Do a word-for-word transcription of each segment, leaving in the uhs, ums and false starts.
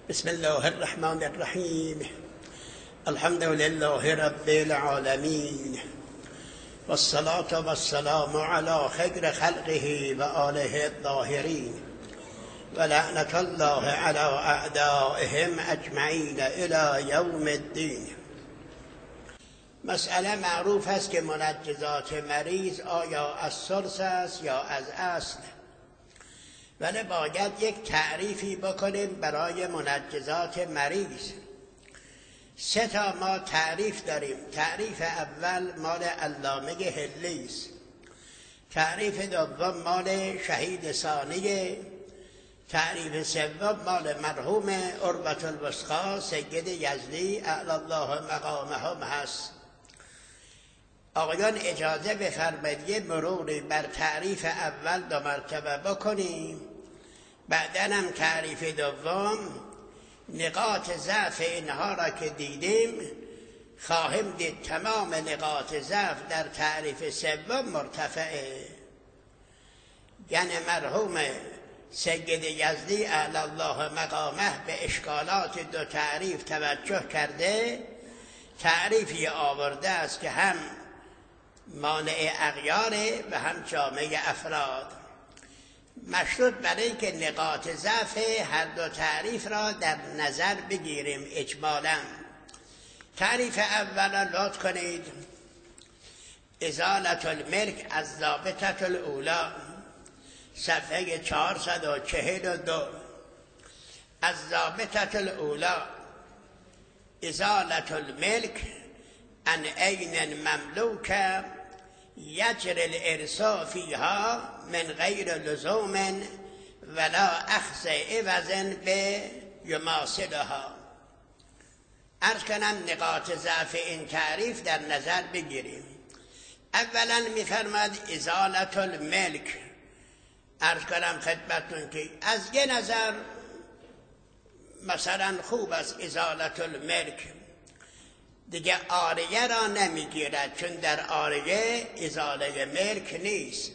بسم الله الرحمن الرحیم. الحمد لله رب العالمین والصلاة والسلام علی خیر خلقه و آله الطاهرین و لعنة الله علی اعدائهم اجمعین الی یوم الدین. مسئله معروف است که منجزات مریض آیا از ثلث است یا از اصل، ولی باید یک تعریفی بکنیم برای منجزات مریض. سه تا ما تعریف داریم. تعریف اول مال علامه هلی است، تعریف دوم مال شهید ثانی، تعریف سوم مال مرحوم عروة الوثقی سید یزدی اعلی الله مقامهم هست. آقایان اجازه بفرمایید یه مروری بر تعریف اول دو مرتبه بکنیم، بعداً هم تعریف دوم، نقاط ضعف اینها را که دیدیم خواهیم دید تمام نقاط ضعف در تعریف سوم مرتفعه. یعنی مرحوم سید یزدی اعلی الله مقامه به اشکالات دو تعریف توجه کرده، تعریفی آورده است که هم مانع اغیاره و هم جامع افراد. مشروط برای اینکه نقاط ضعف هر دو تعریف را در نظر بگیریم اجمالاً. تعریف اول لطف کنید. ازالة الملک از ضابطة الاولی، صفحه چهارصد و چهل و دو. از ضابطة الاولی ازالة الملک عن عین مملوکه یجری الارث فیها من غیر لزوم ولا اخذ عوض به یماثلها. عرض کنم نقاط ضعف این تعریف در نظر بگیریم. اولا میفرماد ازالة الملک. عرض کنم خدمتون که از یه نظر مثلا خوب است ازالة الملک، دیگه عاریه را نمیگیرد، چون در عاریه ازاله ملک نیست.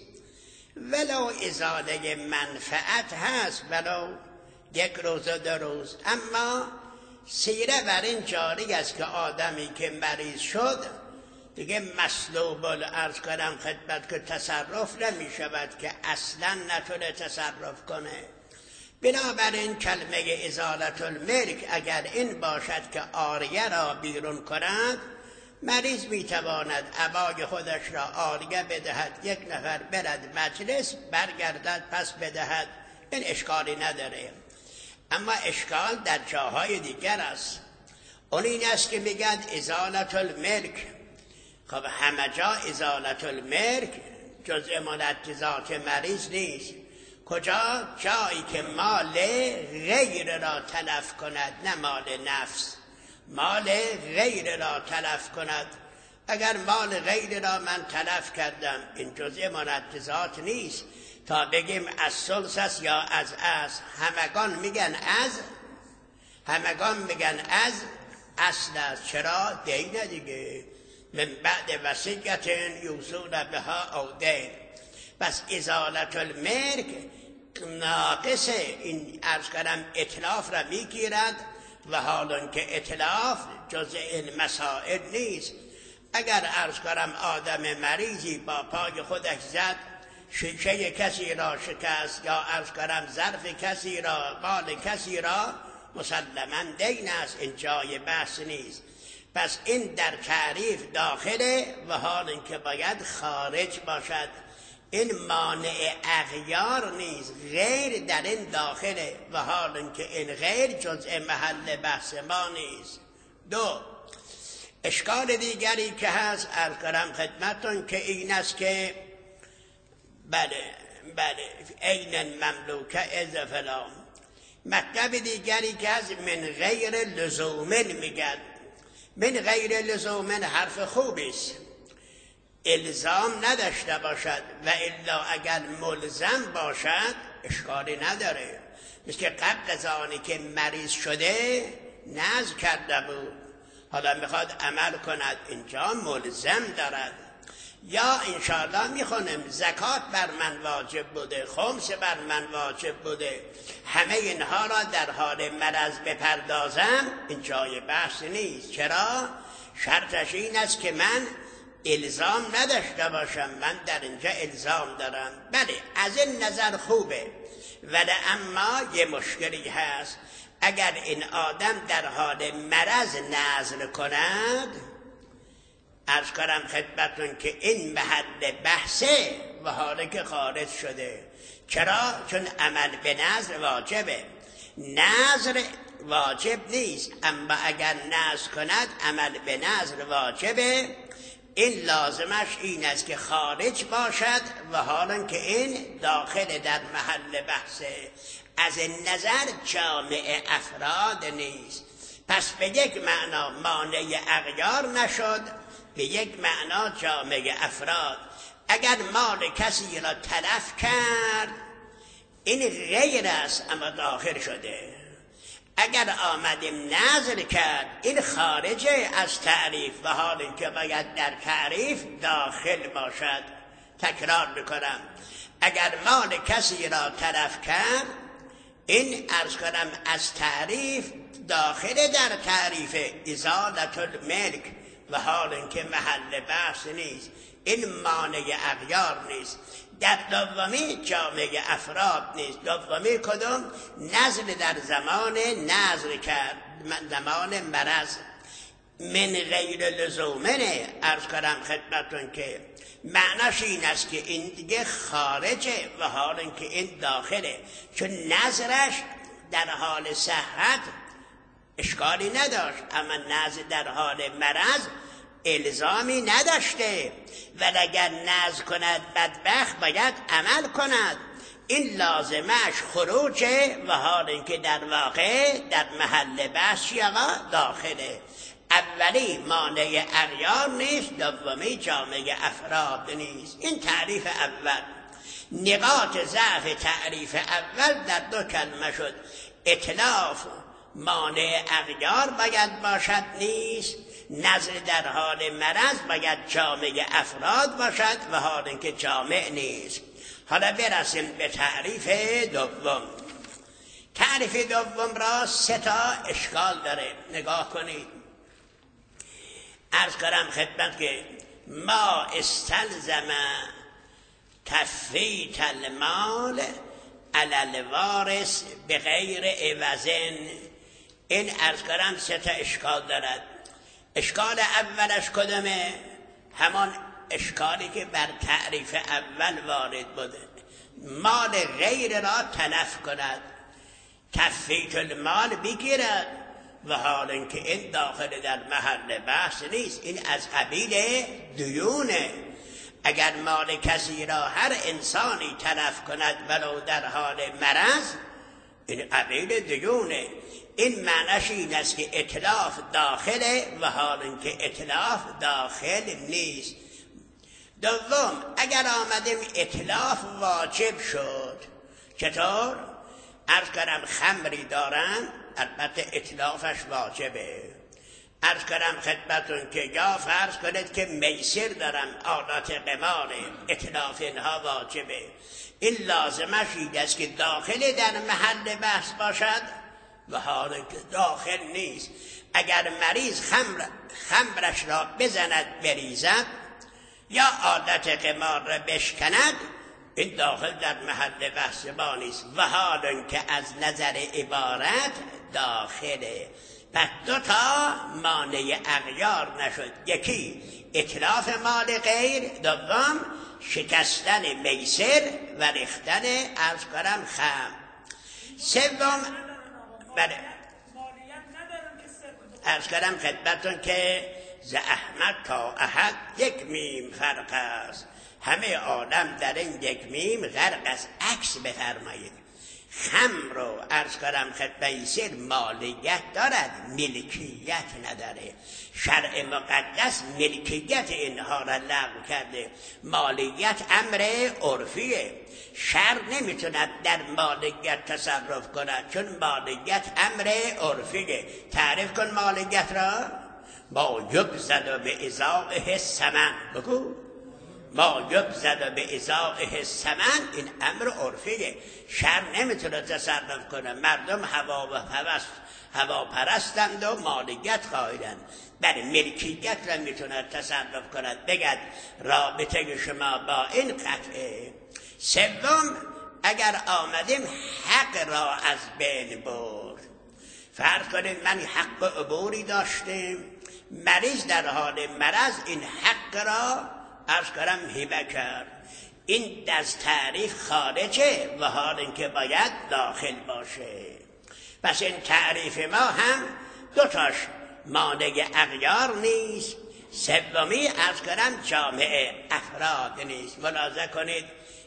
ولو ازاله منفعت هست، ولو یک روز و دو روز. اما سیره بر این جاری است که آدمی که مریض شد دیگه مسلوب العرض کنم خدمت که تصرف نمی شود، که اصلا نتونه تصرف کنه. بنابراین کلمه ازالة الملک اگر این باشد که عاریه را بیرون کند، مریض میتواند عبای خودش را عاریه بدهد، یک نفر برد مجلس برگردد پس بدهد، این اشکالی نداره. اما اشکال در جاهای دیگر است. اون این است که میگن ازالة الملک. خب همه جا ازالة الملک جزء منجزات مریض نیست. کجا؟ جایی که مال غیر را تلف کند، نه مال نفس، مال غیر را تلف کند. اگر مال غیر را من تلف کردم، این جزء منجزات نیست. تا بگیم از ثلث است یا از اصل. همگان میگن از همگان میگن از اصل است. چرا؟ دین دیگه، من بعد وصیت یوصون بها او دین. پس ازالة الملک ناقص این عرض کنم اتلاف را میگیرد، و حالان که اتلاف جزء این مسائل نیست. اگر عرض کنم آدم مریضی با پای خودش زد، شیشه کسی را شکست، یا عرض کنم ظرف کسی را، مال کسی را، مسلماً دین است، این جای بحث نیست. پس این در تعریف داخله، و حال که باید خارج باشد. این مانع اغیار نیست، غیر در این داخله، و حال که این غیر جزء محل بحث ما نیست. دو، اشکال دیگری که هست عرض کنم خدمتون که این است که بله بله عین مملوکه از فلان. مطلب دیگری که هست من غیر لزومن میگن. من غیر لزومن حرف خوبی است، الزام نداشته باشد، و الا اگر ملزم باشد اشکالی نداره. مثل که قبل از آنی که مریض شده نذر کرده بود، حالا میخواد عمل کند، اینجا ملزم دارد. یا انشاءالله میخونم زکات بر من واجب بوده، خمس بر من واجب بوده، همه اینها را در حال مرض بپردازم، این جای بحث نیست. چرا؟ شرطش این است که من الزام نداشته باشم. من در اینجا الزام دارم. بله از این نظر خوبه، ولی اما یه مشکلی هست. اگر این آدم در حال مرض نذر کند، عرض کنم خدمتون که این محل بحثه و حالا که خارج شده. چرا؟ چون عمل به نذر واجبه. نذر واجب نیست، اما اگر نذر کند عمل به نذر واجبه. این لازمش این است که خارج باشد و حالا که این داخل در محل بحثه. از این نظر جامع افراد نیست. پس به یک معنا مانع اغیار نشد، به یک معنا جامع افراد. اگر مال کسی را تلف کرد این غیر است اما داخل شده. اگر آمدیم نذر کرد این خارجه از تعریف و حال اینکه باید در تعریف داخل باشد. تکرار میکنم، اگر مال کسی را تلف کرد این عرض کنم از تعریف داخل در تعریف ازالت الملک و حال اینکه محل بحث نیست. این مانع اغیار نیست. در دومی جامع افراد نیست. دومی کدوم؟ نذر در زمان نذر کرد، زمان مرض. من غیر لزومنه. عرض کنم خدمتون که معناش این است که این دیگه خارجه و حال اینکه این داخله، چون نذرش در حال صحت اشکالی نداشت، اما نذر در حال مرض الزامی نداشته. ولی اگر نذر کند بدبخت باید عمل کند. این لازمش خروجه و حال اینکه در واقع در محل بحثی آقا داخله. اولی مانع اغیار نیست، دومی جامع افراد نیست. این تعریف اول. نقاط ضعف تعریف اول در دو کلمه شد. اتلاف مانع اغیار باید باشد نیست، نذر در حال مرض باید جامع افراد باشد و حال اینکه جامع نیست. حالا برسیم به تعریف دوم. تعریف دوم را سه تا اشکال داره. نگاه کنید. عرض کنم خدمت که ما استلزم تفیت المال علی الوارث بغیر عوضن. این عرض کنم سه تا اشکال دارد. اشکال اولش کدامه؟ همان اشکالی که بر تعریف اول وارد بوده. مال غیر را تلف کند، تفیت المال بگیرد و حال اینکه این داخل در محل بحث نیست. این از قبیل دیونه. اگر مال کسی را هر انسانی تلف کند ولو در حال مرض، این قبیل دیونه. این معنیش این است که اتلاف داخله و حال اینکه اتلاف داخل نیست. دوم، اگر آمدیم اتلاف واجب شد، چطور؟ عرض کنم خمری دارن، البته اتلافش واجبه. عرض کنم خدمتون که یا فرض کنید که میسر دارم، آلات قماره، اتلاف اینها واجبه. این لازمش این است که داخل در محل بحث باشد و حالا که داخل نیست. اگر مریض خمر خمرش را بزند بریزد یا عادت قمار را بشکند، این داخل در محل بحث ما نیست و حالا که از نظر عبارت داخله. پس دو تا مانع اغیار نشد. یکی اتلاف مال غیر، دوم شکستن میسر و ریختن عرض کنم خمر. سوم بله عرض کنم خدمتون که ز احمد تا احد یک میم فرق است، همه عالم در این یک میم غرق است. عکس بفرمایید. خمر رو عرض کنم خدمت مالکیت دارد، ملکیت نداره. شرع مقدس ملکیت اینها را لغو کرده. مالکیت امر عرفیه. شرع نمیتوند در مالکیت تصرف کند، چون مالکیت امر عرفیه. تعریف کن مالکیت را. ما یبذل به ازائه ثمن. بگو. ما یبذل به ازائه ثمن، این امر عرفیه. شهر نمیتونه تصرف کنه. مردم هوا و هوس هوا پرستند و مالکیت قائلند، برای ملکیت را میتونه تصرف کند. بگد رابطه شما با این قطعه. سوم، اگر آمدیم حق را از بین برد، فرض کنید من حق عبوری داشتیم، مریض در حال مرض این حق را عرض کنم هبه کرد، این از تعریف خارجه و حال اینکه باید داخل باشه. پس این تعریف ما هم دوتاش مانع اغیار نیست، سومی عرض کنم جامعه افراد نیست. ملاحظه کنید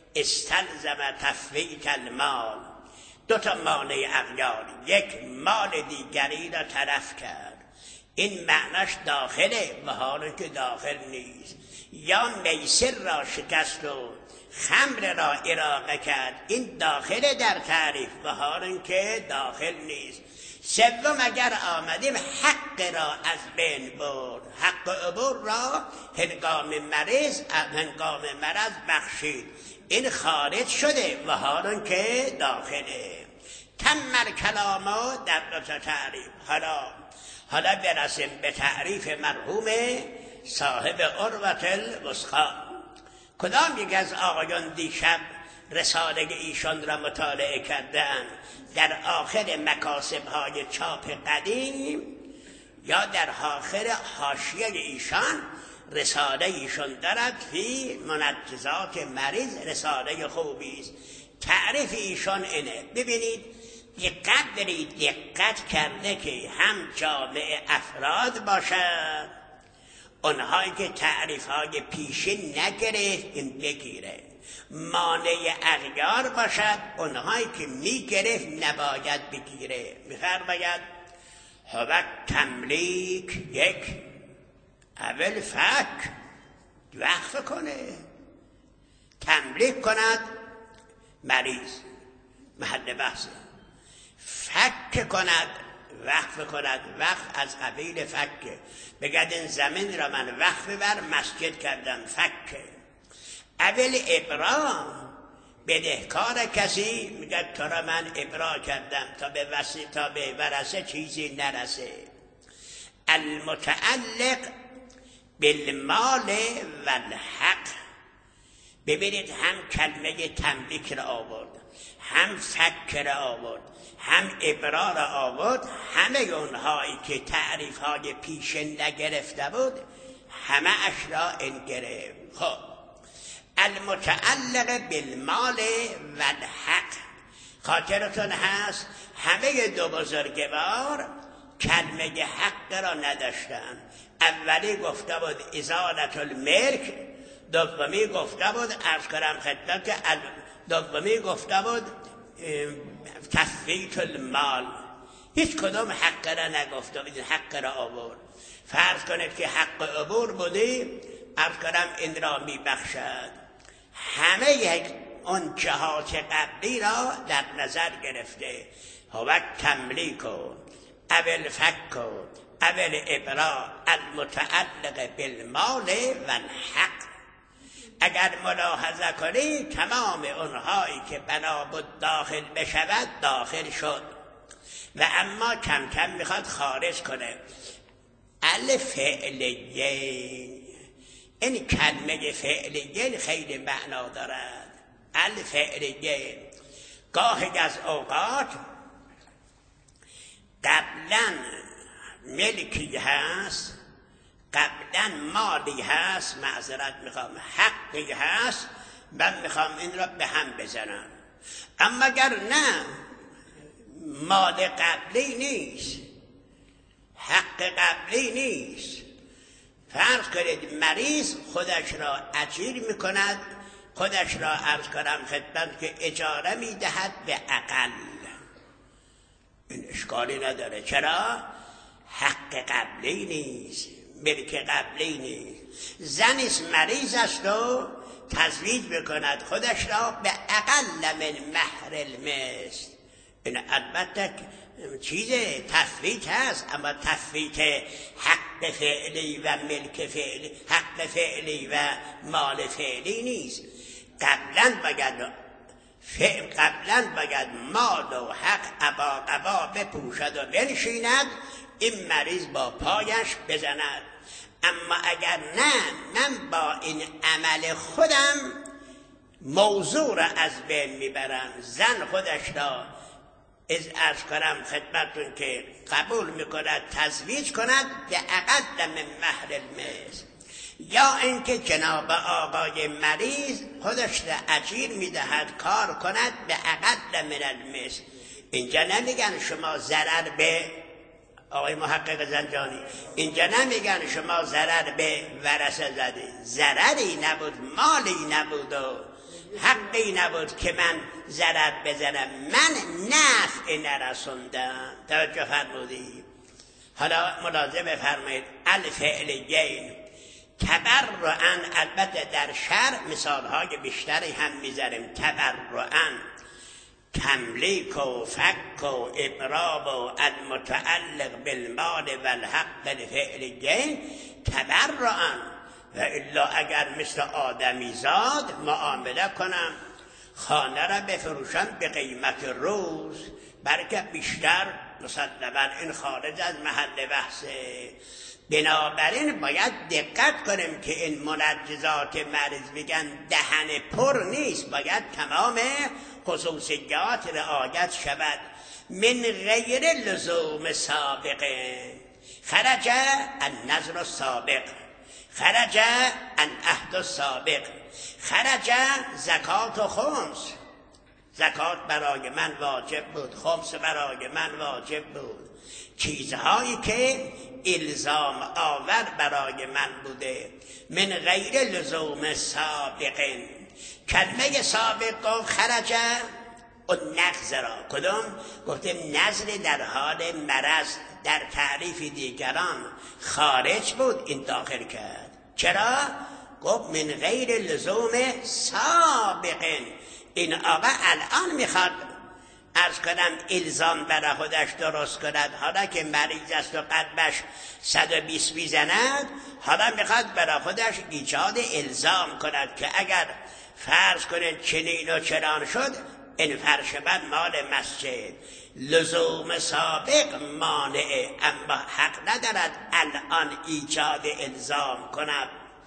استلزم تفویت المال، دو تا مانع اغیار، یک مال دیگری را طرف کرد، این معناش داخله و حالا که داخل نیست. یا میسر را شکست و خمر را اراقه کرد، این داخله در تعریف و حالا که داخل نیست. سوم، اگر آمدیم حق را از بین برد، حق عبور را هنگام مریض هنگام مرض بخشید، این خارج شده و حالا که داخله. تمر کلامو در دو تا تعریف. حالا حالا برسیم به تعریف مرحوم صاحب عروة الوثقی. کدام یک از آقایان دیشب رساله ایشان را مطالعه کردن؟ در آخر مکاسب های چاپ قدیم یا در آخر حاشیه ایشان رساله ایشان دارد فی منجزات مریض، رساله خوبی است. تعریف ایشان اینه، ببینید دقت برید، دقت کرده که هم جامعه افراد باشد، اونهایی که تعریف های پیشین نگرفت این بگیره، مانع اغیار باشد، اونهایی که میگرفت نباید بگیره. میفرماید هوک تملیک یک، اول فک وقف کنه، تملیک کند مریض، محل بحثه. فک کند، وقف کند، وقف از قبیل فکه، بگد این زمین را من وقف بر مسجد کردم، فکه. اول ابرا، بدهکار کسی میگه تو را من ابرا کردم تا به وسی تا به ورثه چیزی نرسه. المتعلق بالمال والحق، ببینید هم کلمه تملیک را آورد، هم فک را آورد، هم ابرا را آورد. همه اونهایی که تعریف های پیشین نگرفته بود همه اش را این گرفت. خب المتعلق بالمال والحق، خاطرتون هست همه دو بزرگوار کلمه حق را نداشتن. اولی گفته بود ازالت الملک، دومی گفته بود عرض کنم خدمت که دومی گفته بود تثبیت المال. هیچ کدام حق را نگفته بود، حق را آورد. فرض کنید که حق عبور بودی، عرض کنم این را می بخشد. همه یک اون جهات قبلی را در نظر گرفته. هوک تملیک و اول فک و اول ابرا المتعلق بالمال والحق. اگر ملاحظه کنی تمام اونهایی که بنا بود داخل بشود داخل شد و اما کم کم میخواد خارج کنه. الفعلیین، این کلمه فعلیین خیلی معنا دارد. الفعلیین گاهی از اوقات قبلا ملکی هست، قبلا مالی هست، معذرت میخوام حقی هست، من میخوام این را به هم بزنم. اما اگر نه مال قبلی نیست، حق قبلی نیست، فرض کنید مریض خودش را اجیر میکند، خودش را عرض کنم خدمت که اجاره میدهد به اقل، این اشکالی نداره. چرا؟ حق قبلی نیست، ملک قبلی نیست. زنیست مریض است و تزویج بکند خودش را به اقل من مهر المثل، این البته چیز تفویت هست، اما تفویت حق حق فعلی و ملک فعلی، حق فعلی و مال فعلی نیست. قبلا باید فعل قبلا باید مال و حق ابا قبا بپوشد و بنشیند، این مریض با پایش بزند. اما اگر نه، من با این عمل خودم موضوع را از بین میبرم. زن خودش را از ارز کنم خدمتون که قبول میکند تزویج کند به اقل من مهر المثل، یا اینکه جناب آقای مریض خودش را اجیر میدهد کار کند به اقل من المثل. اینجا نمیگن شما ضرر به آقای محقق زنجانی، اینجا نمیگن شما ضرر به ورثه زدی، ضرری نبود، مالی نبود و حقی نبود که من ضرر بزنم، من نفع نرسوندم. توجه فرمودید؟ حالا ملاحظه بفرمایید، الفعلیین تبرعن، البته در شرع مثالهای بیشتری هم میذاریم. تبرعن تملیک و فک و ابراب و المتعلق بالمال و الحق الفعلیین تبرعن، و الا اگر مثل آدمی زاد معامله کنم، خانه را بفروشم به قیمت روز، بلکه بیشتر، مسلما این خارج از محل بحثه. بنابراین باید دقت کنیم که این منجزات مریض میگن دهن پر نیست، باید تمام خصوصیات رعایت شود. من غیر لزوم سابقه، خرج النظر السابق، خرج العهد السابق، خرج زکات و خمس، زکات برای من واجب بود، خمس برای من واجب بود، چیزهایی که الزام آور برای من بوده. من غیر لزوم سابقین، کلمه سابق گفت خرج و نقض را، کدوم؟ گفتیم نظر در حال مرض، در تعریف دیگران خارج بود، این داخل کرد. چرا؟ گفت من غیر لزوم سابقین. این آقا الان میخواد عرض کنم الزام برای خودش درست کند، حالا که مریض است و قلبش صد و بیست میزند، حالا میخواد برای خودش ایجاد الزام کند که اگر فرض کنید چنین و چنان شد، این فرش من مال مسجد. لزوم سابق مانعه، اما حق ندارد الان ایجاد الزام کند.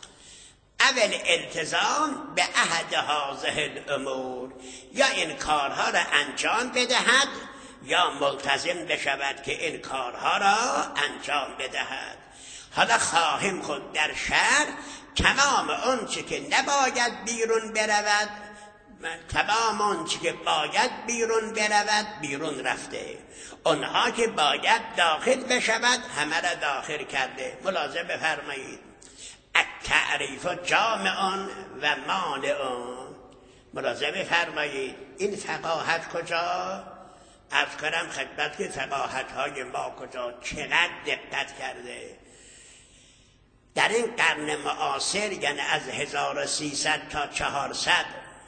اول التزام به احد هذه الامور، یا این کارها را انجام بدهد یا ملتزم بشود که این کارها را انجام بدهد. حالا خواهیم خود در شهر تمام اون چی که نباید بیرون برود، تمام اون چی که باید بیرون برود بیرون رفته، اونها که باید داخل بشود همه را داخل کرده. ملاحظه بفرمایید، التعریف جامعان و مانعان. ملاحظه بفرمایید، این فقاهت کجا؟ عرض کنم خدمت که فقاهت های ما کجا چقدر دقت کرده. در این قرن معاصر، یعنی از هزار و سیصد تا چهارصد،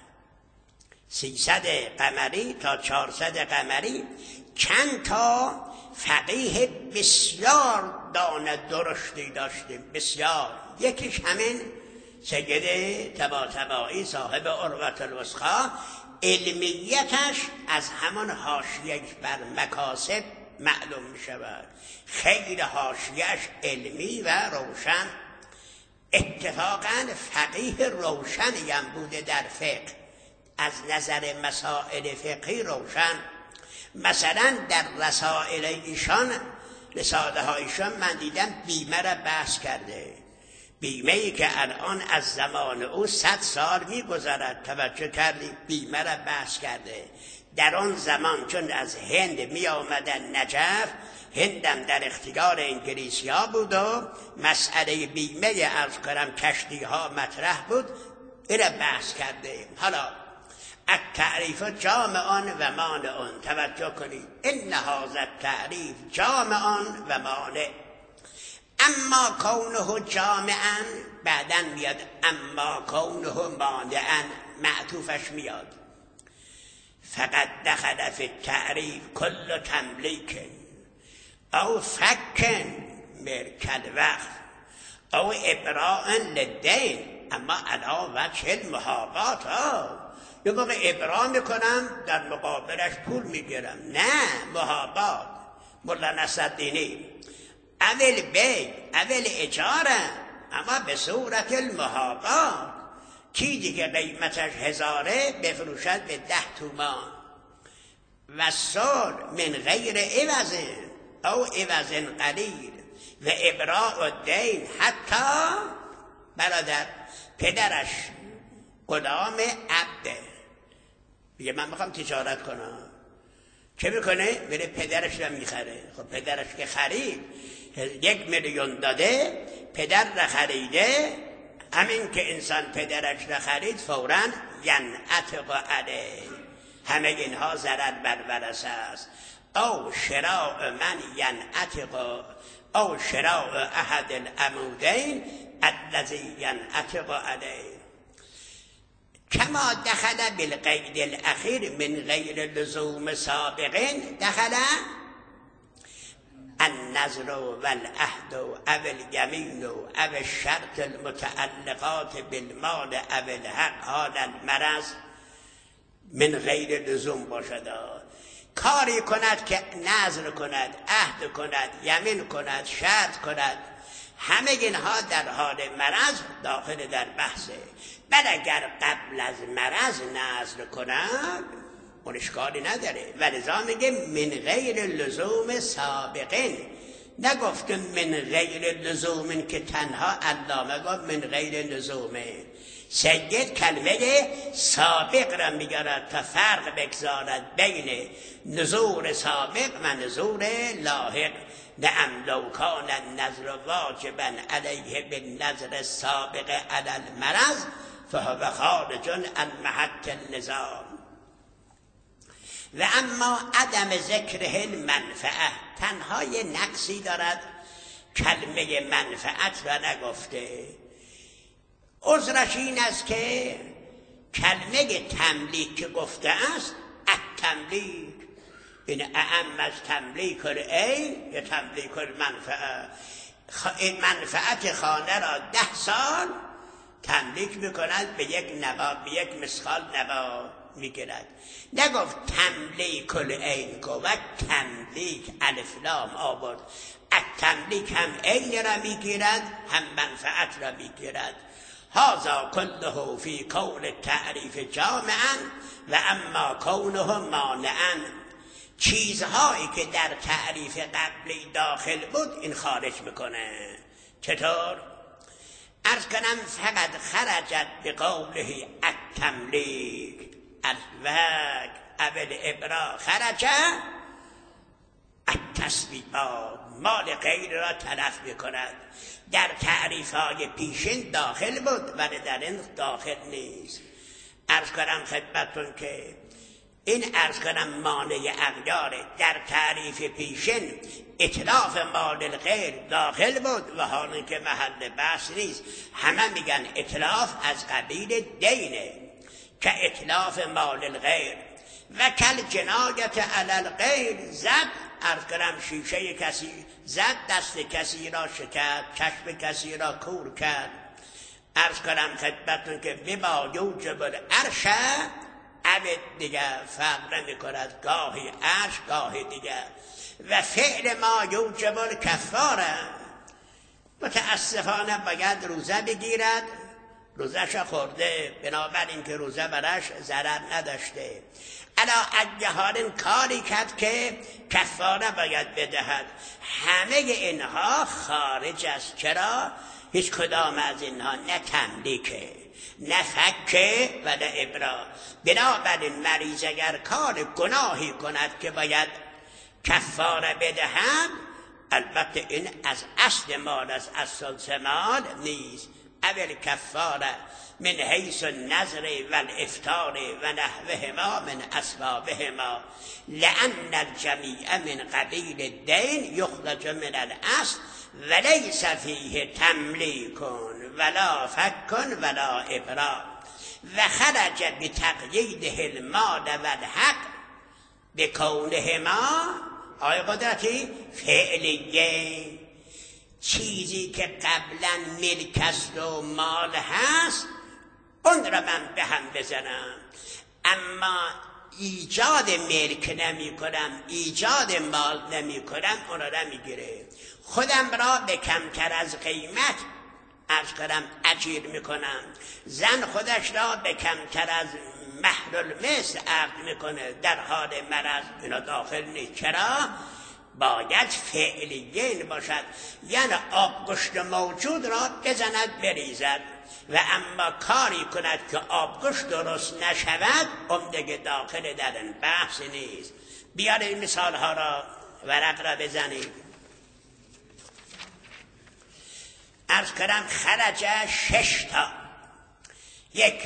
سیصد قمری تا چهارصد قمری، چند تا فقیه بسیار دانه درشتی داشتیم، بسیار. یکیش همین سید طباطبایی صاحب عروة الوثقی، علمیتش از همان حاشیه‌اش بر مکاسب معلوم می شود. خیلی حاشیه‌اش علمی و روشن، اتفاقا فقیه روشنی هم بوده در فقه، از نظر مسائل فقهی روشن. مثلا در رسائل ایشان، رساله هایشان من دیدم بیمه را بحث کرده، بیمه ای که الان از زمان او صد سال می گذرد. توجه کردی؟ بیمه را بحث کرده. در آن زمان چون از هند می آمدن نجف، هندم در اختیار انگلیسی ها بود و مسئله بیمه عرض کنم کشتی ها مطرح بود، این را بحث کرده. حالا التعریف جامعان و مانعان، توجه کنید، ان هذا التعریف جامعان و مانع. اما کونه جامعا بعدن میاد، اما کونه مانعا معطوفش میاد. فقط دخل فی التعریف کل تملیک او فک الملک کالوقف او ابراء للدین. اما علا وجه المحابات ها یه موقع ابراء میکنم در مقابلش پول میگیرم، نه محابات. مولا نصرالدینی اول بیع اول اجاره اما به صورت المحابات. چیزی که قیمتش هزاره بفروشد به ده تومان و سال من غیر عوض او عوض قلیل و ابراء الدین. حتی برادر پدرش غلام عبده میگه من میخوام تجارت کنم، چه میکنه؟ میره پدرش رو میخره. خب پدرش که خرید یک میلیون داده، پدر را خریده، همین که انسان پدرش را خرید فوراً ینعتق علیه. همه اینها ضرر بر ورثه است. او شراء من ینعتق او شراء احد العمودین الذی ینعتق علیه. کما دخل بالقید الاخیر من غیر لزوم سابقین دخل النظر والعهد او الیمین او الشرط المتعلقات بالمال او الحق حال المرض من غیر لزوم باشد. کاری کند که نظر کند، عهد کند، یمین کند، شرط کند، همه اینها در حال مرض داخل در بحثه. بل اگر قبل از مرض نظر کند اون اشکالی نداره. ولذا میگه من غیر لزوم سابقین، نگفتم من غیر لزوم که تنها علامه گفت من غیر لزومه. سید کلمه سابق را میگرد تا فرق بگذارد بین نظور سابق و نظور لاحق. نعم لو کان النظر واجبا علیه بالنظر السابق علی المرض فهو خارج عن محط النظام. و اما عدم ذکره المنفعه، تنها یه نقصی دارد، کلمه منفعت را نگفته. عذرش این است که کلمه تملیک که گفته است التملیک این اعم از تملیک العین یا تملیک المنفعه. این منفعت خانه را ده سال تملیک میکند، به یک نوا، به یک مسخال نوا میگیرد. نگفت تملیک العین، گفت تملیک الف لام آورد. التملیک هم عین را میگیرد هم منفعت را میگیرد. هذا كله فی کون تعریف جامعا و اما کونه مانعا. چیزهایی که در تعریف قبلی داخل بود این خارج میکنه. چطور؟ عرض کنم فقط خرجت بقوله التملیک الوک اول ابرا خرجه التسبیبات، مال غیر را تلف میکند. در تعریف های پیشین داخل بود ولی در این داخل نیست. عرض کنم خدمتون که این عرض کنم مانع اغیاره. در تعریف پیشین اتلاف مال الغیر داخل بود و حالا که محل بحث نیست. همه میگن اتلاف از قبیل دینه که اتلاف مال الغیر و کل جنایت علی الغیر. زد عرض کنم شیشه کسی زد، دست کسی را شکست، چشم کسی را کور کرد. عرض کنم خدمتون که بما یوجب العرش عبد دیگر فرق نمی کند، گاهی عرش گاهی دیگر. و فعل ما یوجب الکفاره، متاسفانه باید روزه بگیرد، روزش خورده، بنابراین که روزه برش ضرر نداشته. علا اجهال کاری کرد که کفاره باید بدهد. همه اینها خارج است. چرا؟ هیچ کدام از اینها نه تملیکه نه فکه و نه ابرا. بنابراین مریض اگر کار گناهی کند که باید کفاره بدهد، البته این از اصل مال، از اصل مال نیست. اول کفاره من حیث النظر و الافطار و نحوهما من اسبابهما لأن الجمیع من قبیل الدین یخرج من الاصل ولیس فیه تملیک ولا فک ولا ابرا و خرج بتقییده المال و الحق بکونهما آی قدرتی فعلیه. چیزی که قبلا ملک است و مال هست اون را من به هم بزنم، اما ایجاد ملک نمی کنم، ایجاد مال نمی کنم، اون را نمیگیره. خودم را به کمتر از قیمت عرض کنم اجیر میکنم، زن خودش را به کمتر از مهر المثل عقد میکنه در حال مرض، اینا داخل نیست. چرا؟ باید فعلیین باشد، یعنی آبگوشت موجود را بزند بریزد، و اما کاری کند که آبگوشت درست نشود اون دیگه داخل در این بحث نیست. بیارید مثال ها را ورق را بزنید. عرض کنم خرج شش تا، یک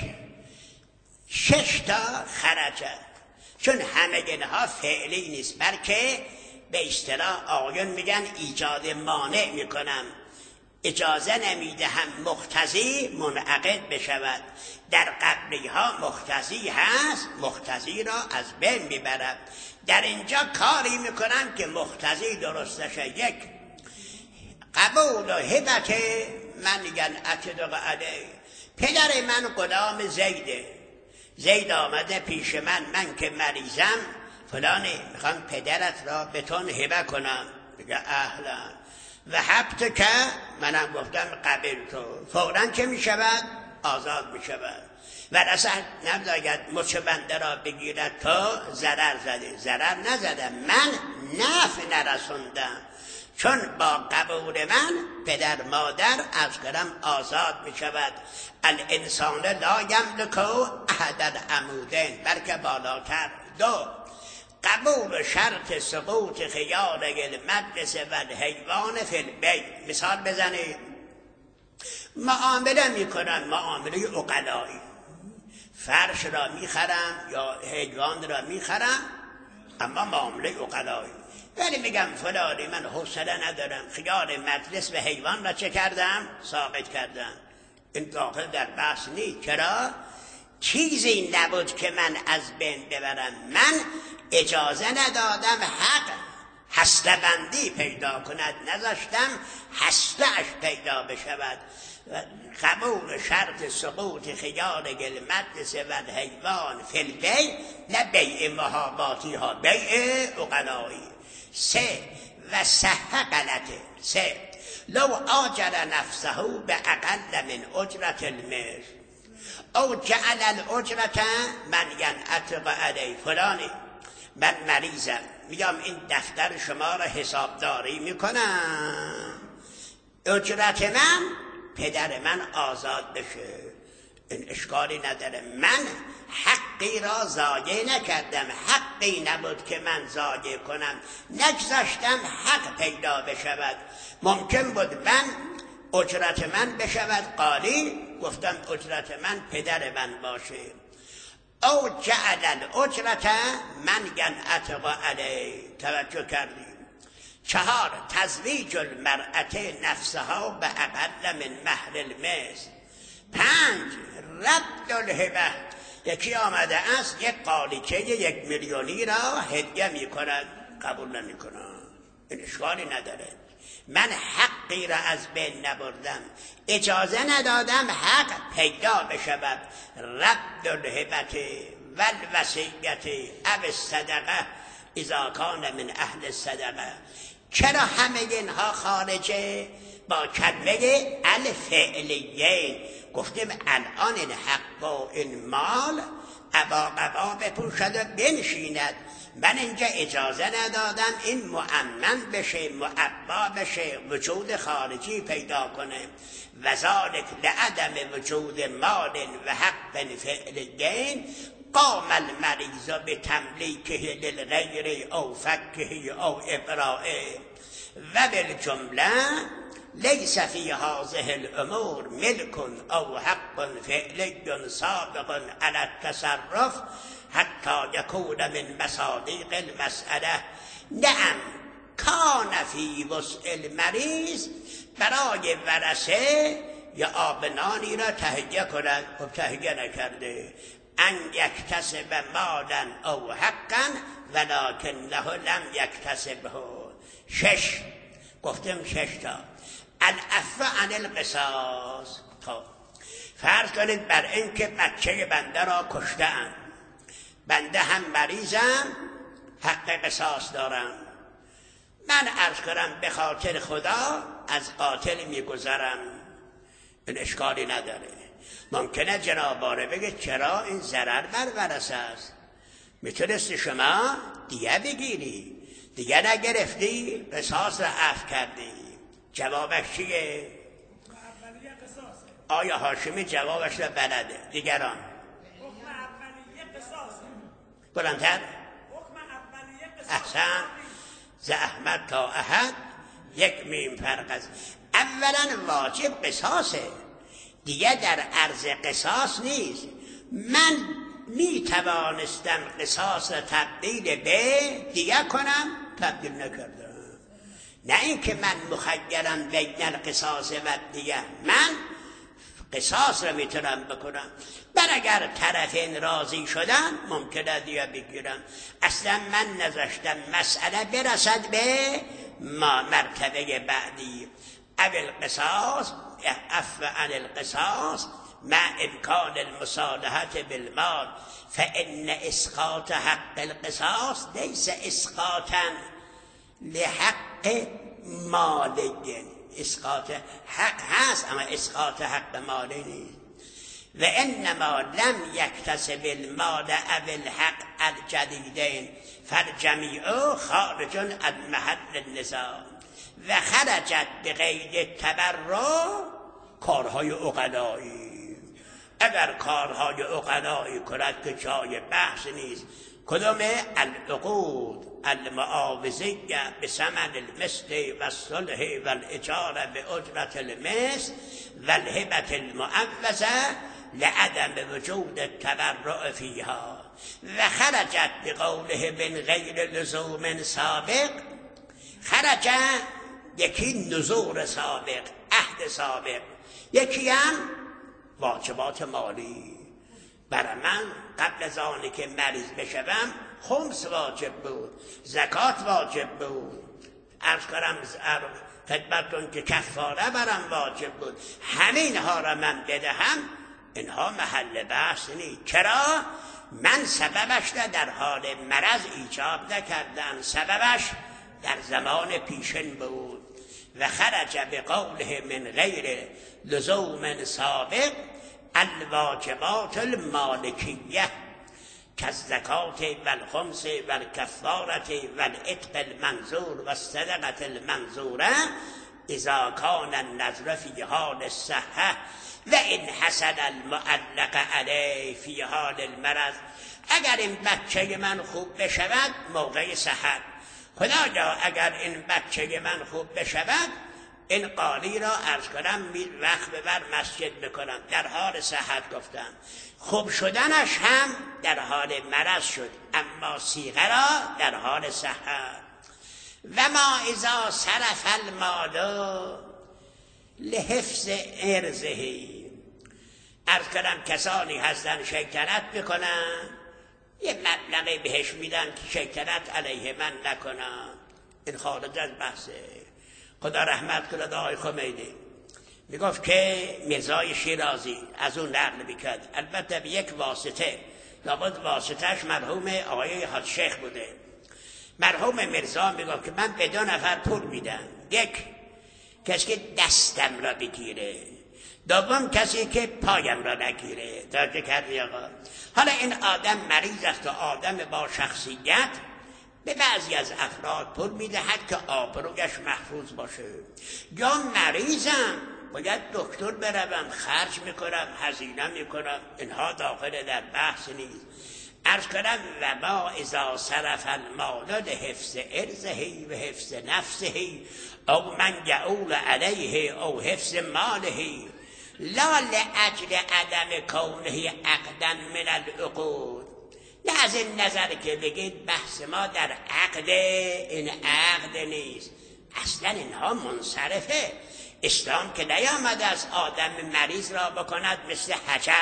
شش تا خرج، چون همه اینها فعلی نیست، بلکه به اصطلاح آقایون میگن ایجاد مانع میکنم، اجازه نمیدهم مقتضی منعقد بشود. در قبلی ها مقتضی هست، مقتضی را از بین میبرم، در اینجا کاری میکنم که مقتضی درست شه. یک قبول و هبت من میگن اتدق علیه، پدر من غلام زیده، زید آمده پیش من، من که مریضم فلانی، میخوام پدرت را به تون هبه کنم، میگه اهلا و حبت که منم گفتم قبل تو، فوراً که میشود آزاد میشود و اصلا نباید مچ بنده را بگیرد تا ضرر زده، ضرر نزدم، من نفع نرسوندم، چون با قبول من پدر مادر از گرم آزاد می شود. الانسان لا یملک احد العمودین، بلکه بالاتر. دو قبول شرط سقوط خیال المجلس و الحیوان فی البیت. مثال بزنید، معامله می کنن، معامله عقلایی، فرش را می خرم یا حیوان را می خرم، اما معامله عقلایی، ولی میگم فلانی من حوصله ندارم، خیال مجلس و حیوان را چه کردم؟ ساقط کردم. این داخل در بحث نیست. چرا؟ چیزی نبود که من از بین ببرم، من اجازه ندادم حق هسته‌بندی پیدا کند، نذاشتم هسته‌اش پیدا بشود. قبول شرط سقوط خیال المجلس و الحیوان فی البیع، نه بیع محاباتی ها، بیع عقلایی. سه و صح غلطه. سه لو آجر نفسه به اقل من اجرت المثل او جعل الاجرت من ینعتق علیه. فلانی من مریضم، میگم این دفتر شما را حسابداری میکنم، اجرت من پدر من آزاد بشه، این اشکالی نداره، من حقی را ضایع نکردم، حقی نبود که من ضایع کنم، نگذاشتم حق پیدا بشود. ممکن بود من اجرت من بشود قالی، گفتم اجرت من پدر من باشه. او جعل الاجرت من ینعتق علیه. توجه کردیم. چهار تزویج المرأة نفسها به اقل من مهر المثل. پنج رد الهبه. یکی آمده است یک قالیچه یک میلیونی را هدیه می کند، قبول نمی کند، این اشکالی نداره، من حقی را از بین نبردم، اجازه ندادم حق پیدا بشود. رد الهبه و الوصیت او الصدقه اذا کان من اهل الصدقه. چرا همه اینها خارجه؟ با کلمه الفعلیین گفتیم الان این حق و این مال ابا قبا بپوشد و بنشیند، من اینجا اجازه ندادم این مؤمن بشه، معبا بشه، وجود خارجی پیدا کنه. و ذالک لعدم وجود مال و حق فعلیین قام المریض به تملیکه للغیر او فکه او ابرائه و بالجمله لیس فی هذه الامور ملک او حق فعلی سابق علی التصرف حتی یکون من مصادیق المسئله. نعم کان فی وسع المریض، برای ورثه یا آبنانی را تهیه کند، خب تهیه نکرده، ان یکتسب مالا او حقا ولکنه لم یکتسبه. شش گفتم شش تا. العفو عن القصاص. خب فرض کنید بر این که بچه بنده را کشته‌اند، بنده هم مریضم، حق قصاص دارم، من عرض کنم به خاطر خدا از قاتل میگذرم، این اشکالی نداره. ممکنه جناباره بگه چرا این ضرر بر ورثه است، میتونستی شما دیگه بگیری، دیگه نگرفتی، قصاص را عفو کردی. جوابش چیه؟ آیا هاشمی جوابش را بلده؟ دیگران حکم اولیه قصاصه. بلندتر. حکم اولیه قصاصه. احسن. ز احمد تا احد یک میم فرق است. اولا واجب قصاصه، دیگه در عرض قصاص نیست. من می توانستم قصاص را تبدیل به دیگه کنم، تبدیل نکردم. نه اینکه من مخیرم بین القصاص و دیگه، من قصاص را میتونم بکنم. بر اگر طرفین راضی شدن ممکنه دیگه بگیرم. اصلا من نذاشتم مسئله برسد به ما مرتبه بعدی. اول قصاص عفو عن القصاص مع امکان المصالحت بالمال فان اسقاط حق القصاص لیس اسقاطا لحق مالک. اسقاط حق هست اما اسقاط حق مالی نیست. و انما لم یکتسب المال او الحق الجدیدین فالجمیع خارج عن محل النزاع و خرجت بغیر تبرع کارهای عقلایی. اگر کارهای عقلایی کند که جای بحث نیست. کدام؟ العقود المعاوضیه بثمن المثل و الصلح و الاجاره به اجرت المثل و الهبه المعوضه لعدم وجود التبرع فیها و خرجت بقوله من غیر لزوم سابق. خرج یکی نذور سابق، عهد سابق، یکی هم واجبات مالی. برای من قبل از آنی که مریض بشوم خمس واجب بود، زکات واجب بود، عرض کنم خدمتتون که کفاره برم واجب بود. همین ها را من بدهم، اینها محل بحث نیست. چرا؟ من سببش را در حال مرض ایجاب نکردم، سببش در زمان پیشین بود. و خرج بقوله من غیر لزوم سابق الواجبات المالکیه کالزکات و الخمس و الکفارت و العتق المنظور و الصدقه المنظوره اذا کان النظر فی حال الصحه و ان حصل المعلق علیه فی حال المرض. اگر این بچه من خوب بشود موقع صحت، خدایا اگر این بچه من خوب بشود این قالی را عرض کنم وقت ببر مسجد بکنم، در حال صحت گفتم. خوب شدنش هم در حال مرض شد، اما صیغه را در حال صحت. و ما اذا صرف المال لحفظ ارزه. عرض کنم کسانی هستن شیطنت میکنن، یه مبلغی بهش میدن که شیطنت علیه من نکنم. این خارج از بحثه. خدا رحمت کنه آقای خمینی میگفت که میرزای شیرازی از اون نقل میکرد، البته به یک واسطه، لابد واسطهش مرحوم آقای حاج شیخ بوده. مرحوم میرزا میگفت که من به دو نفر پول میدم، یک کسی که دستم را بگیره، دوم کسی که پایم را نگیره. توجه کردی آقا؟ حالا این آدم مریض است و آدم با شخصیت به بعضی از افراد پول میدهد که آبرویش محفوظ باشه. یا مریضم باید دکتر بروم، خرج میکنم، هزینه میکنم، اینها داخل در بحث نیست. عرض کنم و ما اذا صرف المال لحفظ ارزه و حفظ نفسه او من یعول علیه او حفظ ماله لا لاجل عدم کونه عقدا من العقود. نه از این نظر که بگید بحث ما در عقد، این عقد نیست، اصلا اینها منصرفه. اسلام که نیامده از آدم مریض را بکند مثل حجر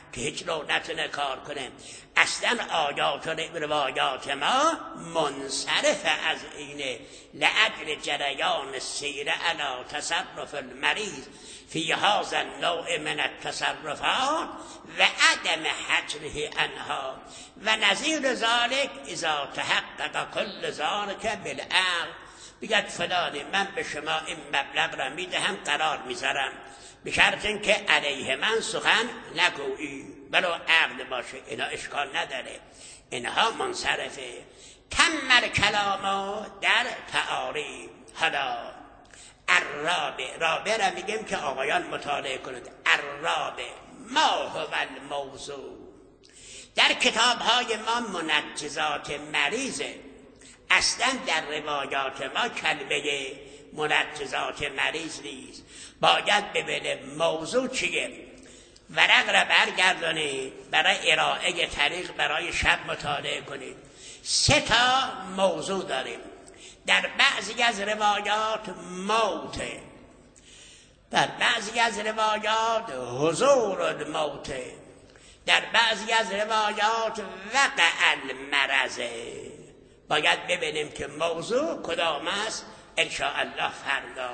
که هیچ رو نتونه کار کنه. اصلا آیات و روایات ما منصرف از اینه، لأجل جریان سیر علی تصرف المریض فی هذا النوع من التصرفات و عدم حجره عنها و نظیر ذلك اذا تحقق کل ذلك بالعقل. بگه فلانی من به شما این مبلغ را میدهم، قرار میذارم، به شرط اینکه علیه من سخن نگویی، بلو عقل باشه، اینا اشکال نداره، اینها منصرفه. تمر کلامو در تعاریب. حالا الرابع، رابع را میگیم که آقایان مطالعه کنند. الرابع ما هو الموضوع. در کتاب های ما منجزات مریضه، اصلا در روایات ما کلمه منجزات مریض نیست. باید ببینیم موضوع چیه، ورق را برگردانید، برای ارائه طریق برای شب مطالعه کنید. سه تا موضوع داریم. در بعضی از روایات موت، در بعضی از روایات حضور الموت، در بعضی از روایات وقع المرض. باید ببینیم که موضوع کدام است، ان شاء الله فردا.